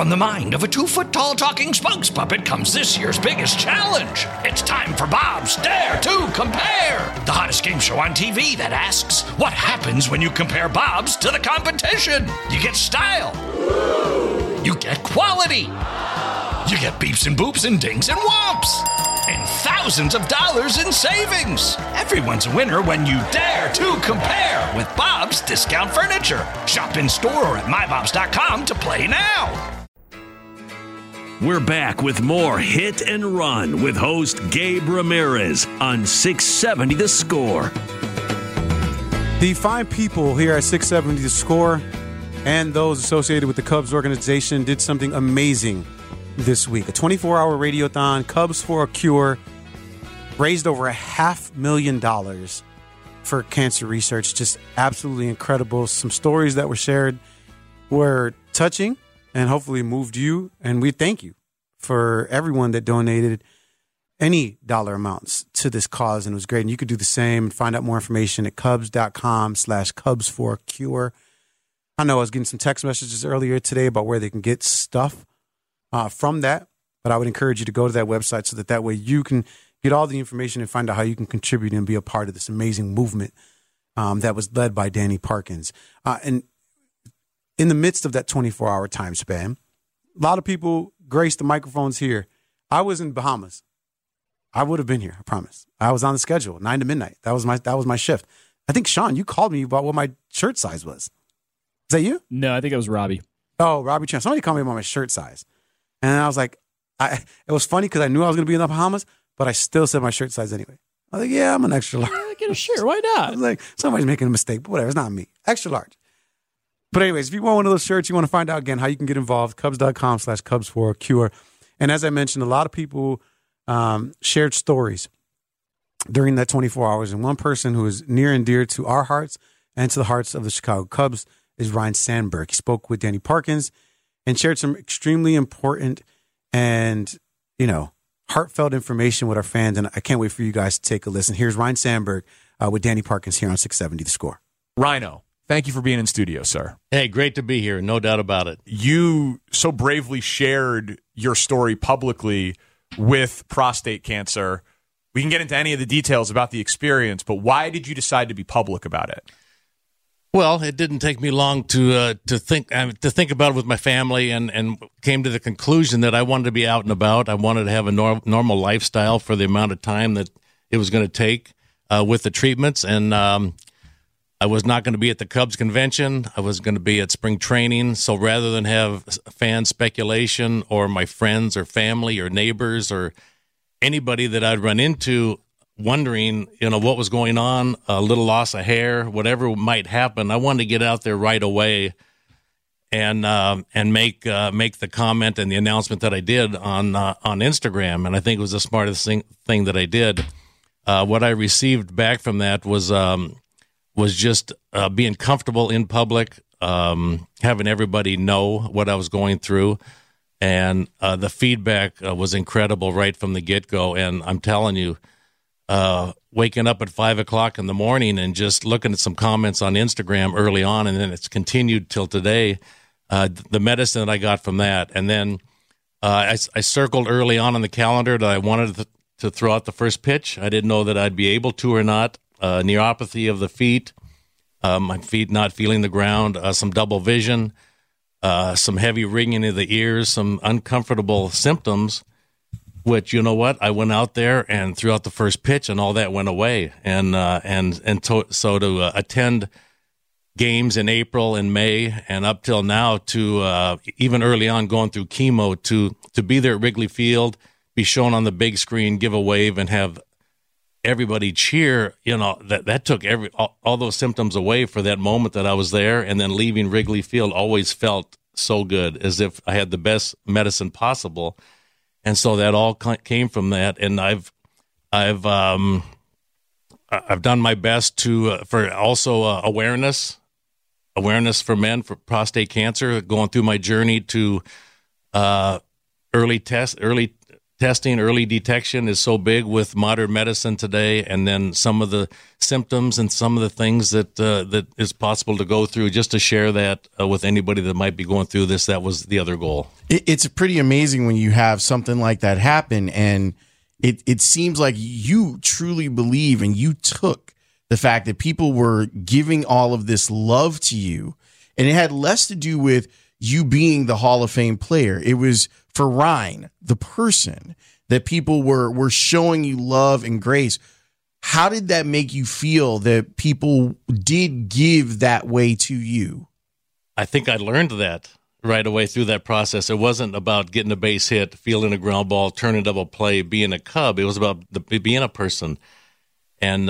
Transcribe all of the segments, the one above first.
From the mind of a 2-foot-tall talking spokes puppet comes this year's biggest challenge. It's time for Bob's Dare to Compare, the hottest game show on TV that asks, what happens when you compare Bob's to the competition? You get style. You get quality. You get beeps and boops and dings and whomps. And thousands of dollars in savings. Everyone's a winner when you dare to compare with Bob's Discount Furniture. Shop in store or at mybobs.com to play now. We're back with more Hit and Run with host Gabe Ramirez on 670 The Score. The fine people here at 670 The Score and those associated with the Cubs organization did something amazing this week. A 24-hour radiothon, Cubs for a Cure, raised over $500,000 for cancer research. Just absolutely incredible. Some stories that were shared were touching and hopefully moved you. And we thank you for everyone that donated any dollar amounts to this cause. And it was great. And you could do the same and find out more information at cubs.com/cubs4cure. I know I was getting some text messages earlier today about where they can get stuff from that. But I would encourage you to go to that website so that way you can get all the information and find out how you can contribute and be a part of this amazing movement that was led by Danny Parkins. And in the midst of that 24-hour time span, a lot of people graced the microphones here. I was in Bahamas. I would have been here, I promise. I was on the schedule, 9 to midnight. That was my shift. I think, Sean, you called me about what my shirt size was. Is that you? No, I think it was Robbie. Oh, Robbie Chan. Somebody called me about my shirt size. And I was like, it was funny because I knew I was going to be in the Bahamas, but I still said my shirt size anyway. I was like, yeah, I'm an extra large. Yeah, get a shirt. Why not? I was like, somebody's making a mistake, but whatever. It's not me. Extra large. But anyways, if you want one of those shirts, you want to find out again how you can get involved, cubs.com/cubs4cure. And as I mentioned, a lot of people shared stories during that 24 hours. And one person who is near and dear to our hearts and to the hearts of the Chicago Cubs is Ryne Sandberg. He spoke with Danny Parkins and shared some extremely important and, heartfelt information with our fans. And I can't wait for you guys to take a listen. Here's Ryne Sandberg with Danny Parkins here on 670 The Score. Rhino, thank you for being in studio, sir. Hey, great to be here. No doubt about it. You so bravely shared your story publicly with prostate cancer. We can get into any of the details about the experience, but why did you decide to be public about it? Well, it didn't take me long to think about it with my family, and came to the conclusion that I wanted to be out and about. I wanted to have a normal lifestyle for the amount of time that it was going to take with the treatments, and I was not going to be at the Cubs convention. I was going to be at spring training. So rather than have fan speculation or my friends or family or neighbors or anybody that I'd run into wondering, what was going on, a little loss of hair, whatever might happen, I wanted to get out there right away and make the comment and the announcement that I did on Instagram. And I think it was the smartest thing that I did. What I received back from that was just being comfortable in public, having everybody know what I was going through. And the feedback was incredible right from the get-go. And I'm telling you, waking up at 5 o'clock in the morning and just looking at some comments on Instagram early on, and then it's continued till today, the medicine that I got from that. And then I circled early on the calendar that I wanted to throw out the first pitch. I didn't know that I'd be able to or not. Neuropathy of the feet, my feet not feeling the ground, some double vision, some heavy ringing of the ears, some uncomfortable symptoms, which, you know what, I went out there and threw out the first pitch and all that went away. So to attend games in April and May and up till now to even early on going through chemo to be there at Wrigley Field, be shown on the big screen, give a wave and have everybody cheer, that took all those symptoms away for that moment that I was there. And then leaving Wrigley Field always felt so good, as if I had the best medicine possible. And so that all came from that. And I've done my best for also awareness for men for prostate cancer, going through my journey to early testing, early detection is so big with modern medicine today, and then some of the symptoms and some of the things that that is possible to go through. Just to share that with anybody that might be going through this, that was the other goal. It's pretty amazing when you have something like that happen, and it seems like you truly believe, and you took the fact that people were giving all of this love to you, and it had less to do with you being the Hall of Fame player. It was for Ryan, the person, that people were showing you love and grace. How did that make you feel that people did give that way to you? I think I learned that right away through that process. It wasn't about getting a base hit, fielding a ground ball, turning double play, being a Cub. It was about being a person. And,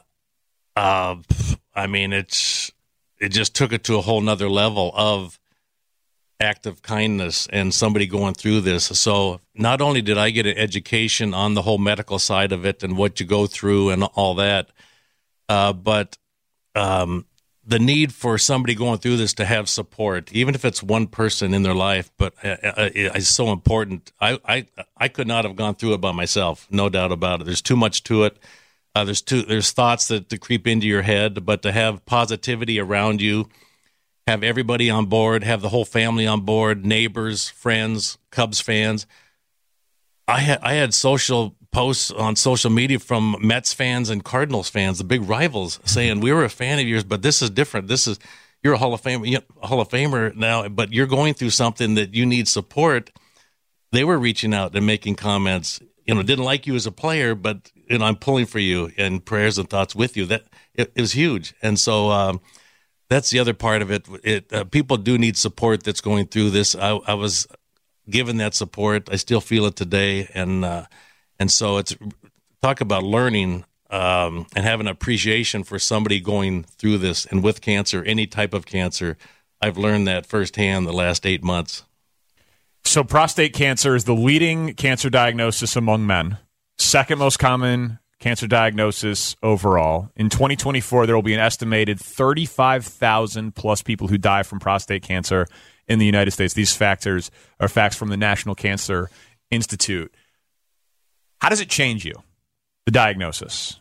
I mean, it just took it to a whole nother level of act of kindness and somebody going through this. So not only did I get an education on the whole medical side of it and what you go through and all that, but the need for somebody going through this to have support, even if it's one person in their life, but it's so important. I could not have gone through it by myself, no doubt about it. There's too much to it. There's thoughts that creep into your head, but to have positivity around you, have everybody on board, have the whole family on board, neighbors, friends, Cubs fans. I had social posts on social media from Mets fans and Cardinals fans, the big rivals, saying, we were a fan of yours, but this is different. You're a Hall of Famer now, but you're going through something that you need support. They were reaching out and making comments, didn't like you as a player, but I'm pulling for you and prayers and thoughts with you. That it was huge. And so, that's the other part of it. People do need support that's going through this. I was given that support. I still feel it today, and so it's talk about learning and having appreciation for somebody going through this and with cancer, any type of cancer. I've learned that firsthand the last 8 months. So prostate cancer is the leading cancer diagnosis among men, second most common cancer diagnosis overall. In 2024, there will be an estimated 35,000 plus people who die from prostate cancer in the United States. These factors are facts from the National Cancer Institute. How does it change you, the diagnosis?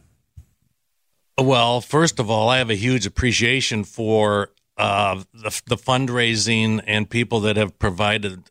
Well, first of all, I have a huge appreciation for the fundraising and people that have provided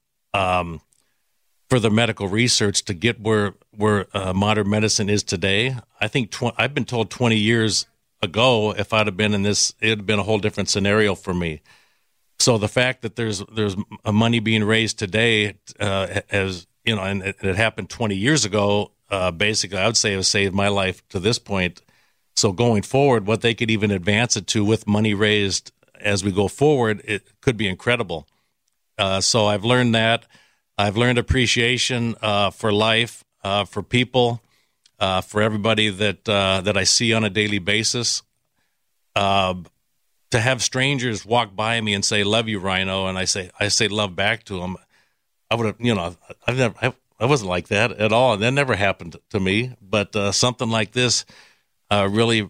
for the medical research to get where modern medicine is today. I think I've been told 20 years ago, if I'd have been in this, it would have been a whole different scenario for me. So the fact that there's money being raised today, as and it happened 20 years ago, basically, I would say it has saved my life to this point. So going forward, what they could even advance it to with money raised as we go forward, it could be incredible. So I've learned that. I've learned appreciation for life, for people, for everybody that I see on a daily basis. To have strangers walk by me and say, "Love you, Rhino," and I say love back to them. I would have, I wasn't like that at all, and that never happened to me. But something like this really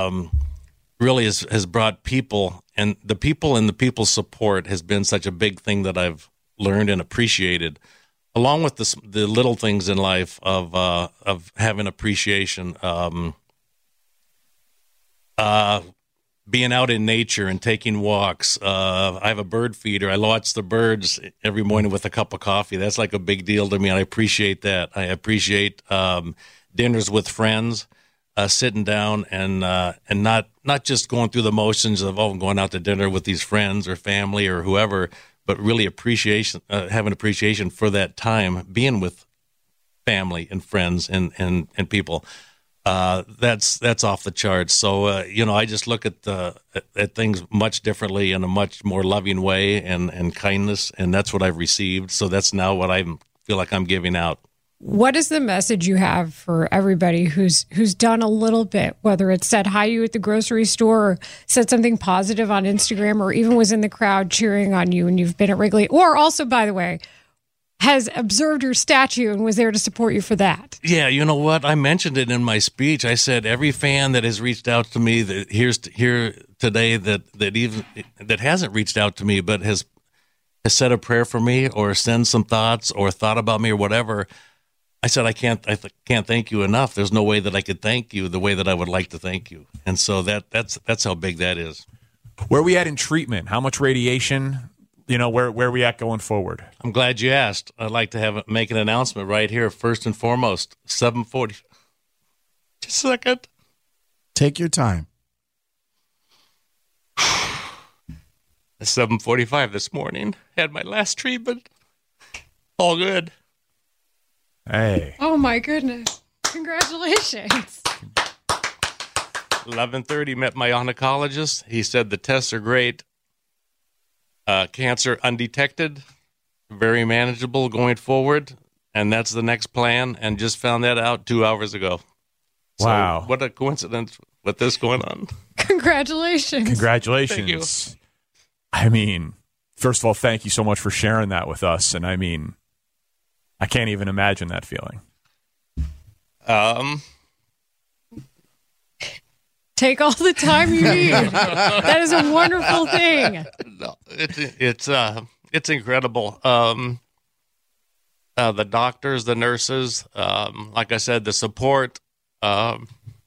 has brought people, and the people's support has been such a big thing that I've learned and appreciated, along with the little things in life of having appreciation, being out in nature and taking walks. I have a bird feeder. I watch the birds every morning with a cup of coffee. That's like a big deal to me, and I appreciate that. I appreciate dinners with friends, sitting down and not just going through the motions of I'm going out to dinner with these friends or family or whoever, but really having appreciation for that time being with family and friends and people. That's off the charts. So I just look at things much differently in a much more loving way and kindness, and that's what I've received. So that's now what I feel like I'm giving out. What is the message you have for everybody who's done a little bit, whether it's said hi to you at the grocery store or said something positive on Instagram or even was in the crowd cheering on you and you've been at Wrigley, or also, by the way, has observed your statue and was there to support you for that? Yeah, you know what? I mentioned it in my speech. I said every fan that has reached out to me that here today that hasn't reached out to me but has said a prayer for me or sent some thoughts or thought about me or whatever, I said, I can't thank you enough. There's no way that I could thank you the way that I would like to thank you. And so that's how big that is. Where are we at in treatment? How much radiation? Where are we at going forward? I'm glad you asked. I'd like to make an announcement right here. First and foremost, 7:40. Just a second. Take your time. 7:45 this morning. Had my last treatment. All good. Hey. Oh my goodness. Congratulations. 11:30, met my oncologist. He said the tests are great. Cancer undetected, very manageable going forward, and that's the next plan, and just found that out 2 hours ago. Wow. So what a coincidence with this going on. Congratulations. Congratulations. Thank you. I mean, first of all, thank you so much for sharing that with us. And I mean, I can't even imagine that feeling. Take all the time you need. That is a wonderful thing. No, it's incredible. The doctors, the nurses, like I said, the support. It's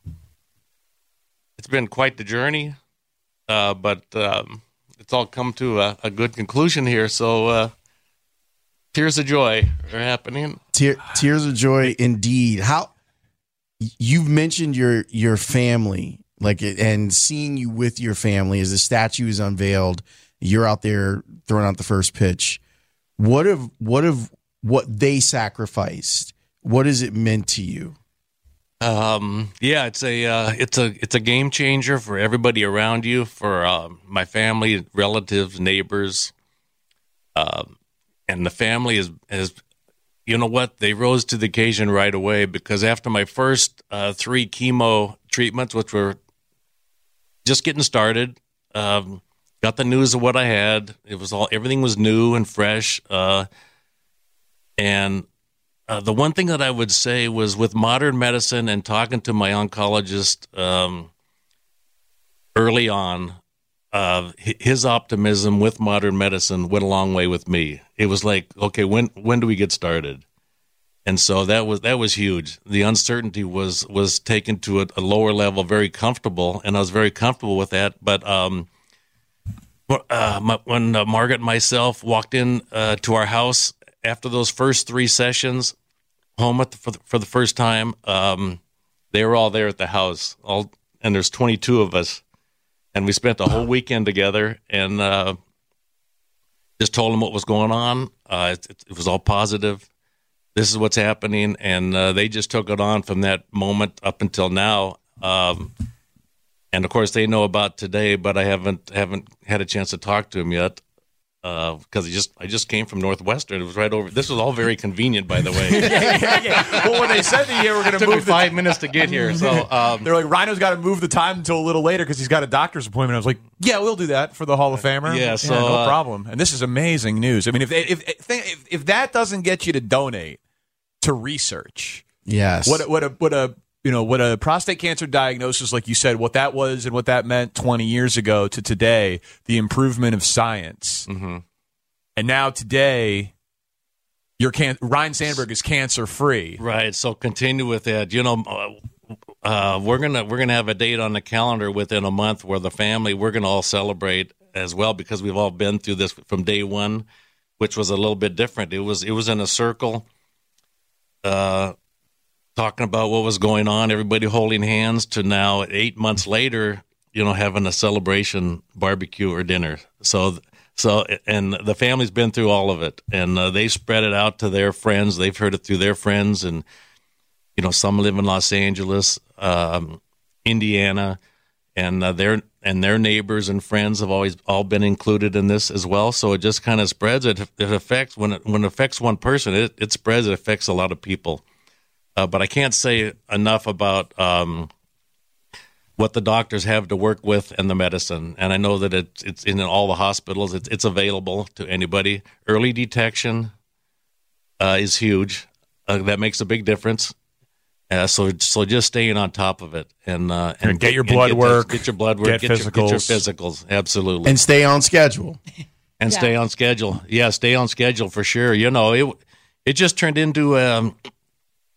been quite the journey, but it's all come to a good conclusion here. So tears of joy are happening. Tears of joy, indeed. How you've mentioned your family. And seeing you with your family as the statue is unveiled, you're out there throwing out the first pitch. What they sacrificed? What has it meant to you? Yeah, it's a game changer for everybody around you, for my family, relatives, neighbors, and the family is you know what? They rose to the occasion right away, because after my first 3 chemo treatments, which were just getting started, got the news of what I had. Everything was new and fresh. And the one thing that I would say was, with modern medicine and talking to my oncologist early on, his optimism with modern medicine went a long way with me. It was like, okay, when do we get started? And so that was huge. The uncertainty was taken to a lower level, very comfortable, and I was very comfortable with that. But when Margaret and myself walked in to our house after those first 3 sessions, home for the first time, they were all there at the house. And there's 22 of us, and we spent the whole weekend together, and just told them what was going on. It was all positive. This is what's happening, and they just took it on from that moment up until now. And of course, they know about today, but I haven't had a chance to talk to them yet, because I just came from Northwestern. It was right over. This was all very convenient, by the way. yeah. Well, when they said that we're going to move, took me 5 minutes to get here. So they're like, Rhino's got to move the time until a little later because he's got a doctor's appointment. I was like, yeah, we'll do that for the Hall of Famer. Yeah, so no problem. And this is amazing news. I mean, if that doesn't get you to donate to research, yes, what a prostate cancer diagnosis, like you said, what that was and what that meant 20 years ago to today, the improvement of science. Mm-hmm. And now today, Ryne Sandberg is cancer free. Right. So continue with that. We're gonna have a date on the calendar within a month where the family, we're gonna all celebrate as well, because we've all been through this from day one, which was a little bit different. It was in a circle. Talking about what was going on, everybody holding hands, to now 8 months later, having a celebration barbecue or dinner. So, and the family's been through all of it, and they spread it out to their friends. They've heard it through their friends, and some live in Los Angeles, Indiana, and their neighbors and friends have always all been included in this as well. So it just kind of spreads. It affects when it affects one person, it spreads. It affects a lot of people. But I can't say enough about what the doctors have to work with and the medicine. And I know that it's in all the hospitals. It's available to anybody. Early detection is huge. That makes a big difference. So just staying on top of it and get your blood work, get your blood work, get your physicals, absolutely, and stay on schedule. And stay on schedule. Yeah, stay on schedule for sure. It just turned into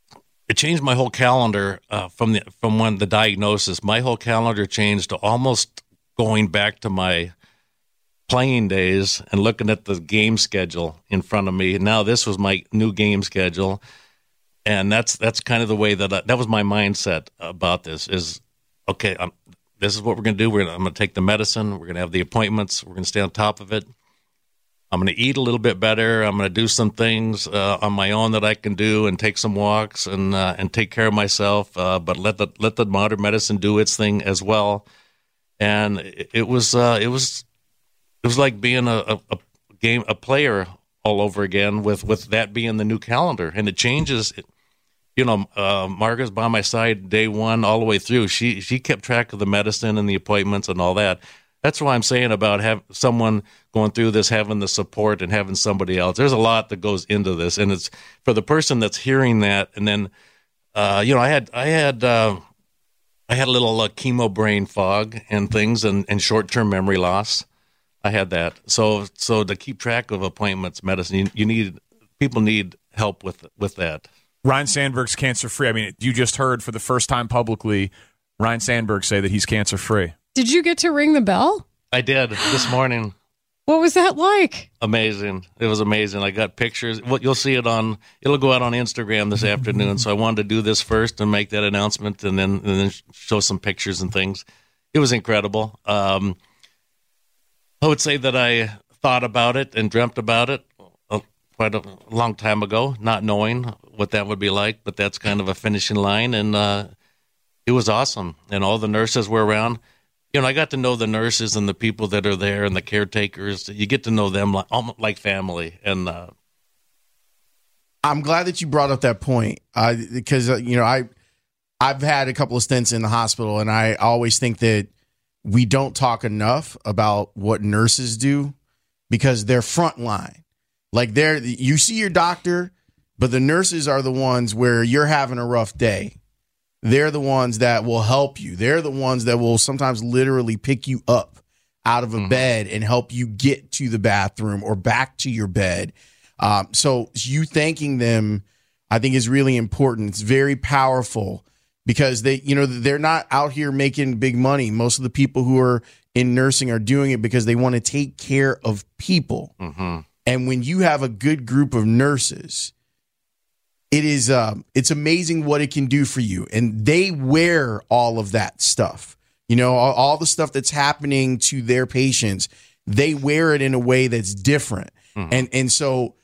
it changed my whole calendar from when the diagnosis. My whole calendar changed to almost going back to my playing days and looking at the game schedule in front of me. Now this was my new game schedule, and that's kind of the way that was my mindset about this. Is okay. This is what we're going to do. I'm going to take the medicine. We're going to have the appointments. We're going to stay on top of it. I'm going to eat a little bit better. I'm going to do some things on my own that I can do, and take some walks and take care of myself. But let the modern medicine do its thing as well. And it was like being a player all over again with that being the new calendar, and it changes. Margaret's by my side day one all the way through. She kept track of the medicine and the appointments and all that. That's why I'm saying about have someone going through this, having the support and having somebody else. There's a lot that goes into this, and it's for the person that's hearing that. And then, I had a little chemo brain fog and things, and short-term memory loss. I had that. So to keep track of appointments, medicine, people need help with that. Ryne Sandberg's cancer-free. I mean, you just heard for the first time publicly Ryne Sandberg say that he's cancer-free. Did you get to ring the bell? I did this morning. What was that like? Amazing. It was amazing. I got pictures. You'll see it'll go out on Instagram this afternoon. So I wanted to do this first and make that announcement, and then show some pictures and things. It was incredible. I would say that I thought about it and dreamt about it quite a long time ago, not knowing what that would be like, but that's kind of a finishing line, and it was awesome. And all the nurses were around. I got to know the nurses and the people that are there and the caretakers. You get to know them like family. And I'm glad that you brought up that point because, I've had a couple of stints in the hospital, and I always think that we don't talk enough about what nurses do because they're frontline. Like you see your doctor, but the nurses are the ones where you're having a rough day. They're the ones that will help you. They're the ones that will sometimes literally pick you up out of a bed and help you get to the bathroom or back to your bed. So you thanking them, I think, is really important. It's very powerful because they're not out here making big money. Most of the people who are in nursing are doing it because they want to take care of people. Mm-hmm. And when you have a good group of nurses, it's amazing what it can do for you. And they wear all of that stuff, all the stuff that's happening to their patients. They wear it in a way that's different. Mm-hmm. And so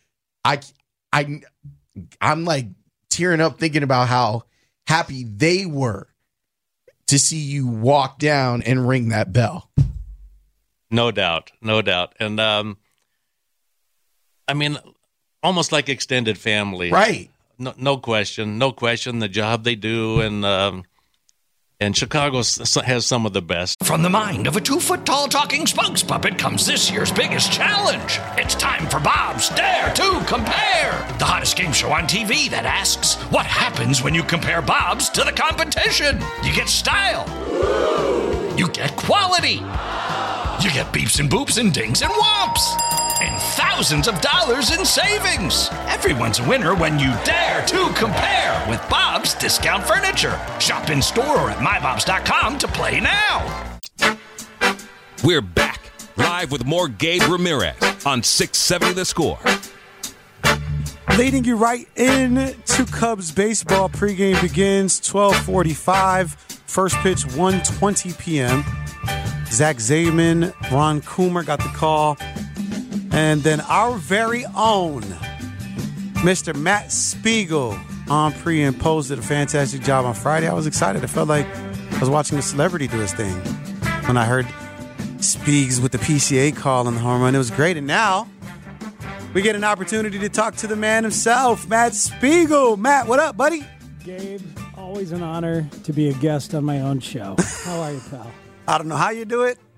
I'm like tearing up thinking about how happy they were to see you walk down and ring that bell. No doubt. And almost like extended family. Right. No question. The job they do, and Chicago has some of the best. From the mind of a 2-foot-tall talking spokes puppet comes this year's biggest challenge. It's time for Bob's Dare to Compare, the hottest game show on TV that asks, what happens when you compare Bob's to the competition? You get style. You get quality. You get beeps and boops and dings and whomps. And thousands of dollars in savings. Everyone's a winner when you dare to compare with Bob's Discount Furniture. Shop in store or at mybobs.com to play now. We're back live with more Gabe Ramirez on 670 The Score. Leading you right into Cubs baseball. Pregame begins 12:45. First pitch 1:20 p.m. Zach Zaidman, Ron Coomer got the call. And then our very own Mr. Matt Spiegel on pre and post did a fantastic job on Friday. I was excited. I felt like I was watching a celebrity do his thing when I heard Spiegs with the PCA call on the home run. It was great. And now we get an opportunity to talk to the man himself, Matt Spiegel. Matt, what up, buddy? Gabe, always an honor to be a guest on my own show. How are you, pal? I don't know how you do it,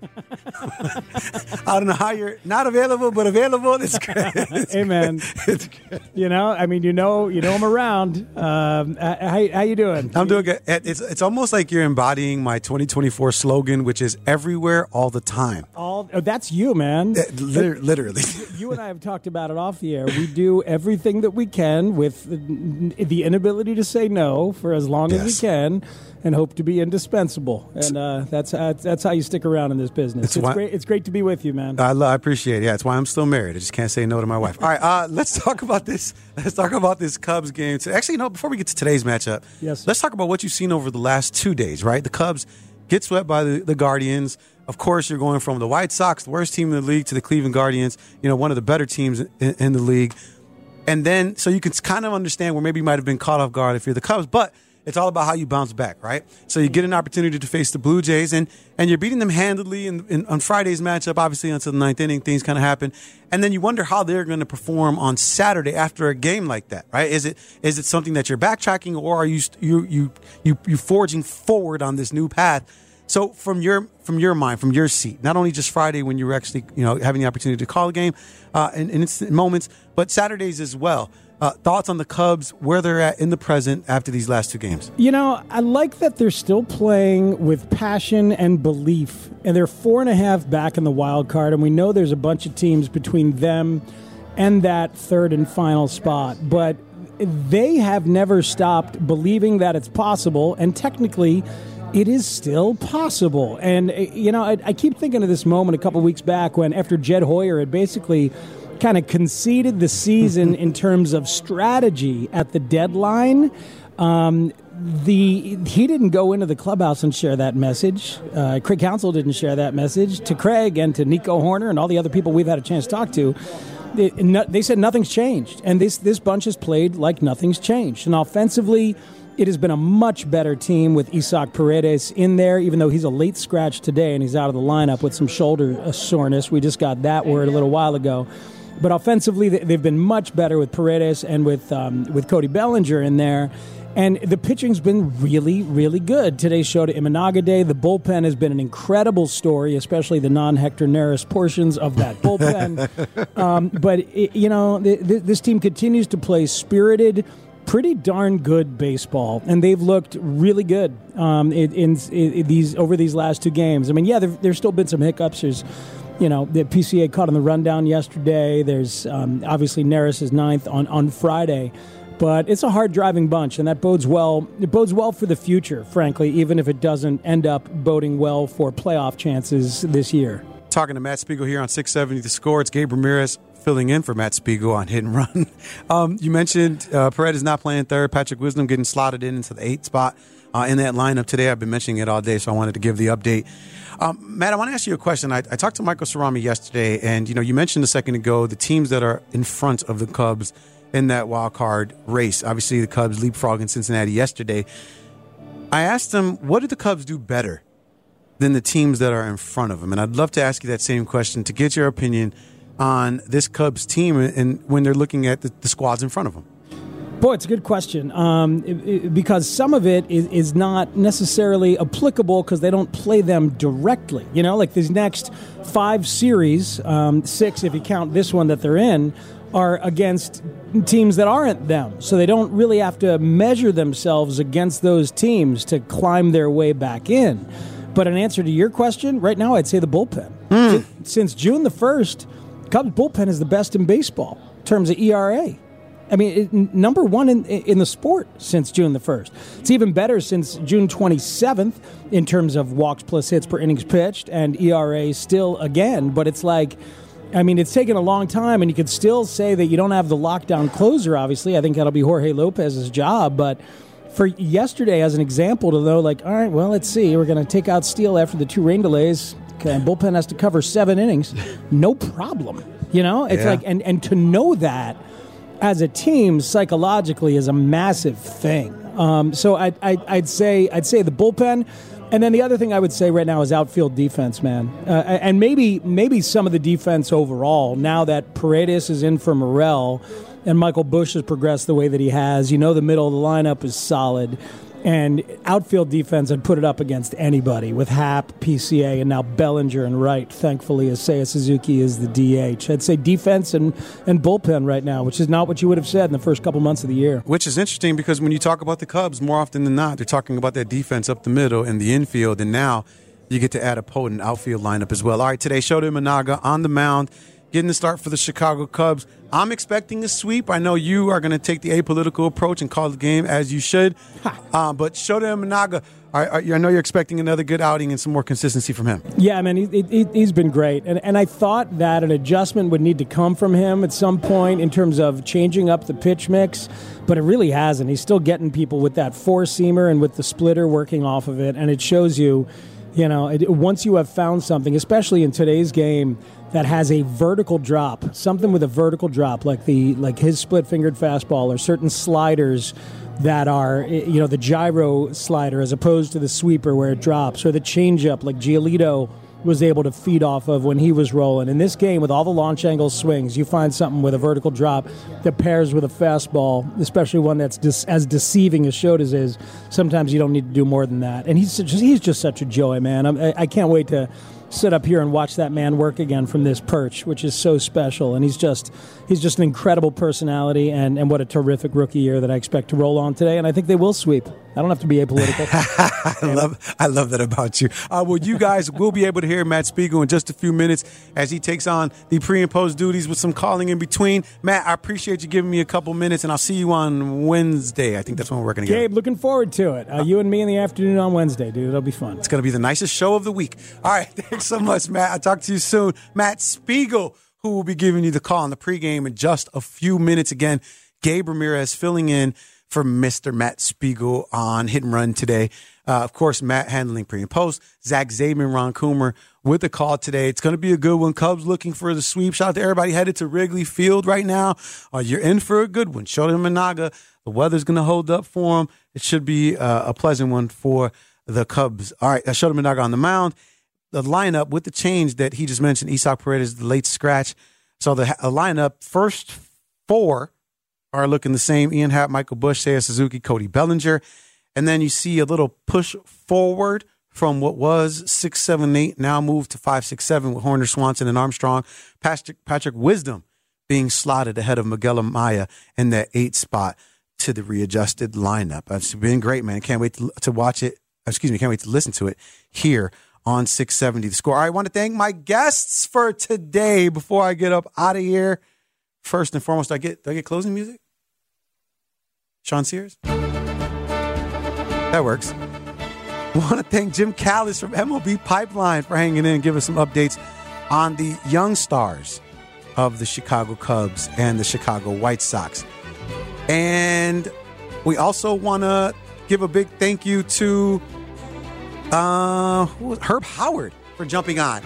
I don't know how you're not available, but available. It's great. Hey, man. It's good. You know I'm around. How you doing? I'm doing good. It's almost like you're embodying my 2024 slogan, which is everywhere, all the time. That's you, man. Literally. You and I have talked about it off the air. We do everything that we can with the inability to say no for as long as we can, and hope to be indispensable. And that's how you stick around in this business. It's great to be with you, man. I appreciate it. Yeah, it's why I'm still married. I just can't say no to my wife. All right, let's talk about this. Let's talk about this Cubs game. Actually, no, before we get to today's matchup, let's talk about what you've seen over the last 2 days, right? The Cubs get swept by the Guardians. Of course, you're going from the White Sox, the worst team in the league, to the Cleveland Guardians, one of the better teams in the league. And then, so you can kind of understand where maybe you might have been caught off guard if you're the Cubs, but it's all about how you bounce back, right? So you get an opportunity to face the Blue Jays, and you're beating them handedly on Friday's matchup, obviously, until the ninth inning, things kind of happen. And then you wonder how they're going to perform on Saturday after a game like that, right? Is it something that you're backtracking, or are you forging forward on this new path? So from your mind, from your seat, not only just Friday when you were actually having the opportunity to call a game in instant moments, but Saturdays as well. Thoughts on the Cubs, where they're at in the present after these last two games? I like that they're still playing with passion and belief, and they're 4.5 back in the wild card, and we know there's a bunch of teams between them and that third and final spot, but they have never stopped believing that it's possible, and technically it is still possible. And, I keep thinking of this moment a couple weeks back when, after Jed Hoyer had basically kind of conceded the season in terms of strategy at the deadline, he didn't go into the clubhouse and share that message. Craig Counsell didn't share that message. To Craig and to Nico Horner and all the other people we've had a chance to talk to, they said nothing's changed. And this bunch has played like nothing's changed. And offensively, it has been a much better team with Isaac Paredes in there, even though he's a late scratch today and he's out of the lineup with some shoulder soreness. We just got that word a little while ago. But offensively, they've been much better with Paredes and with Cody Bellinger in there. And the pitching's been really, really good. Today's show to Imanaga Day. The bullpen has been an incredible story, especially the non-Hector Neris portions of that bullpen. This team continues to play spirited, pretty darn good baseball, and they've looked really good in these last two games. I mean, there's still been some hiccups. There's, the PCA caught on the rundown yesterday. There's obviously Neris' ninth on Friday, but it's a hard driving bunch, and that bodes well. It bodes well for the future, frankly, even if it doesn't end up boding well for playoff chances this year. Talking to Matt Spiegel here on 670 The Score. It's Gabe Ramirez filling in for Matt Spiegel on Hit and Run. You mentioned Paredes not playing third. Patrick Wisdom getting slotted into the 8th spot in that lineup today. I've been mentioning it all day, so I wanted to give the update. Matt, I want to ask you a question. I talked to Michael Cerami yesterday, and you mentioned a second ago the teams that are in front of the Cubs in that wild card race. Obviously, the Cubs leapfrogging Cincinnati yesterday. I asked him, what did the Cubs do better than the teams that are in front of them? And I'd love to ask you that same question to get your opinion on this Cubs team and when they're looking at the squads in front of them. Boy, it's a good question because some of it is not necessarily applicable because they don't play them directly. Like these next 5 series, 6 if you count this one that they're in, are against teams that aren't them. So they don't really have to measure themselves against those teams to climb their way back in. But in answer to your question, right now I'd say the bullpen. Since June the 1st, Cubs bullpen is the best in baseball in terms of ERA. I mean, number one in the sport since June the 1st. It's even better since June 27th in terms of walks plus hits per innings pitched and ERA still again. But it's like, it's taken a long time, and you could still say that you don't have the lockdown closer, obviously. I think that'll be Jorge Lopez's job. But for yesterday, as an example, to know, all right, well, let's see. We're going to take out Steele after the 2 rain delays. Okay, and bullpen has to cover 7 innings. No problem. It's like, and to know that as a team psychologically is a massive thing. So I'd say the bullpen, and then the other thing I would say right now is outfield defense, man, and maybe some of the defense overall. Now that Paredes is in for Morel, and Michael Busch has progressed the way that he has, the middle of the lineup is solid. And outfield defense had put it up against anybody with Happ, PCA, and now Bellinger and Wright. Thankfully, Seiya Suzuki is the DH. I'd say defense and bullpen right now, which is not what you would have said in the first couple months of the year. Which is interesting because when you talk about the Cubs, more often than not, they're talking about that defense up the middle and the infield, and now you get to add a potent outfield lineup as well. All right, today, Shota Imanaga on the mound, getting the start for the Chicago Cubs. I'm expecting a sweep. I know you are going to take the apolitical approach and call the game as you should. But Shota Imanaga, I know you're expecting another good outing and some more consistency from him. Yeah, man, he's been great. And I thought that an adjustment would need to come from him at some point in terms of changing up the pitch mix, but it really hasn't. He's still getting people with that four-seamer and with the splitter working off of it, and it shows you, once you have found something, especially in today's game, that has a vertical drop, something with a vertical drop, like his split-fingered fastball or certain sliders that are, the gyro slider as opposed to the sweeper where it drops, or the changeup like Giolito was able to feed off of when he was rolling. In this game, with all the launch angle swings, you find something with a vertical drop that pairs with a fastball, especially one that's as deceiving as Shota's is. Sometimes you don't need to do more than that. And he's just such a joy, man. I can't wait to sit up here and watch that man work again from this perch, which is so special. And he's just an incredible personality, and what a terrific rookie year that I expect to roll on today. And I think they will sweep. I don't have to be apolitical. I love that about you. Well, you guys will be able to hear Matt Spiegel in just a few minutes as he takes on the pre and post duties with some calling in between. Matt, I appreciate you giving me a couple minutes, and I'll see you on Wednesday. I think that's when we're working together. Gabe, looking forward to it. You and me in the afternoon on Wednesday, dude. It'll be fun. It's going to be the nicest show of the week. All right, thanks so much, Matt. I'll talk to you soon. Matt Spiegel, who will be giving you the call on the pregame in just a few minutes. Again, Gabe Ramirez filling in for Mr. Matt Spiegel on Hit and Run today. Of course, Matt handling pre and post. Zach Zabin, Ron Coomer with the call today. It's going to be a good one. Cubs looking for the sweep. Shout out to everybody headed to Wrigley Field right now. You're in for a good one. Shota Imanaga, the weather's going to hold up for him. It should be a pleasant one for the Cubs. All right, Shota Imanaga on the mound. The lineup with the change that he just mentioned, Isaac Paredes, the late scratch. So the lineup, first four are looking the same. Ian Happ, Michael Busch, Seiya Suzuki, Cody Bellinger. And then you see a little push forward from what was 6, 7, 8, now moved to 5, 6, 7 with Horner, Swanson, and Armstrong. Patrick Wisdom being slotted ahead of Miguel Amaya in that 8 spot to the readjusted lineup. It's been great, man. Can't wait to watch it. Can't wait to listen to it here on 670 The Score. I want to thank my guests for today before I get up out of here. First and foremost, do I get closing music? Sean Sears? That works. I want to thank Jim Callis from MLB Pipeline for hanging in and giving us some updates on the young stars of the Chicago Cubs and the Chicago White Sox. And we also want to give a big thank you to Herb Howard for jumping on,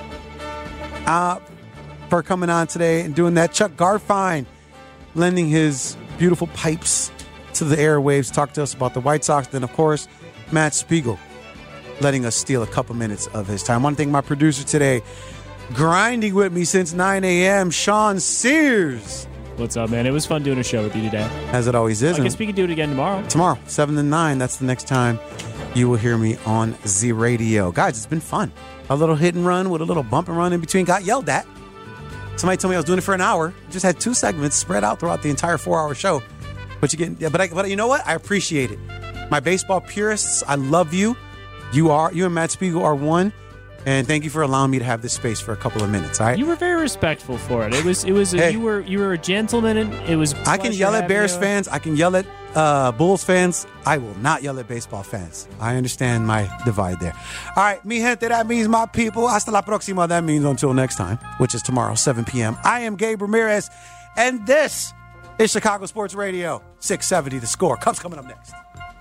for coming on today and doing that. Chuck Garfien lending his beautiful pipes to the airwaves, talk to us about the White Sox. Then, of course, Matt Spiegel letting us steal a couple minutes of his time. I want to thank my producer today, grinding with me since 9 a.m., Sean Sears. What's up, man? It was fun doing a show with you today. As it always is. I guess we can do it again tomorrow. Tomorrow, 7 to 9. That's the next time you will hear me on Z Radio. Guys, it's been fun. A little hit and run with a little bump and run in between. Got yelled at. Somebody told me I was doing it for an hour. Just had 2 segments spread out throughout the entire 4-hour show. But you know what? I appreciate it. My baseball purists, I love you. You and Matt Spiegel are one. And thank you for allowing me to have this space for a couple of minutes. All right. You were very respectful for it. It was. Hey, you were a gentleman, and it was. I can yell at Bears fans. I can yell at Bulls fans. I will not yell at baseball fans. I understand my divide there. All right, mi gente, that means my people. Hasta la próxima. That means until next time, which is tomorrow, 7 p.m. I am Gabe Ramirez, and this is Chicago Sports Radio 670 The Score. Cubs coming up next.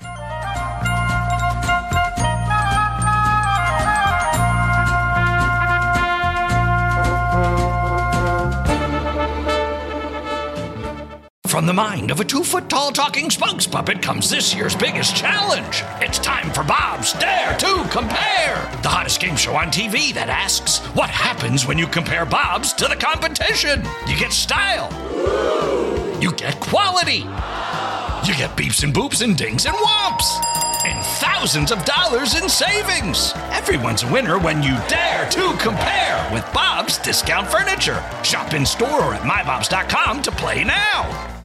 From the mind of a 2-foot-tall talking spokes puppet comes this year's biggest challenge. It's time for Bob's Dare to Compare, the hottest game show on TV that asks, what happens when you compare Bob's to the competition? You get style. You get quality. You get beeps and boops and dings and whomps. and thousands of dollars in savings. Everyone's a winner when you dare to compare with Bob's Discount Furniture. Shop in store or at mybobs.com to play now.